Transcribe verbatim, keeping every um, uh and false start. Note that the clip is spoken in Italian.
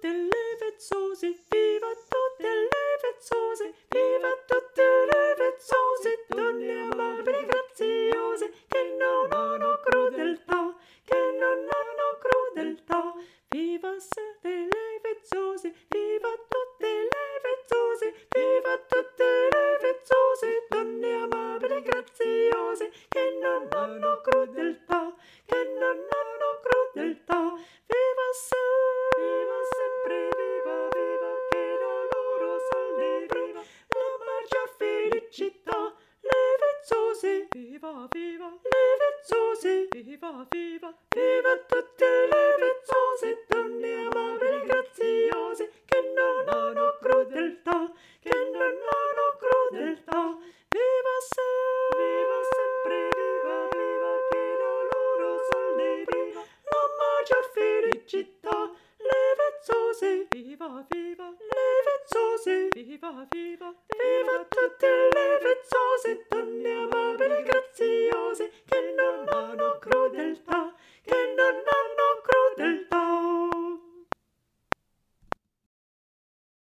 tutte le vezzose, viva tutte le vezzose, viva tutte le vezzose, donne amabili, graziose, che non hanno crudeltà, che non hanno crudeltà. Viva tutte le vezzose, viva tutte le vezzose, viva tutte le vezzose, donne amabili, graziose, che non hanno crudeltà, che non hanno crudeltà. Viva se, viva sempre, viva, viva, che la loro salve, viva la maggior felicità. Le vezzose, viva, viva, le vezzose, viva, viva, viva tutte le vezzose, donne amabili, graziose, che non hanno crudeltà, che non hanno crudeltà. Viva se, viva sempre, viva, viva, che la loro salve, viva la maggior felicità. Le vezzose, viva, viva, le vezzose, viva, viva, viva tutte le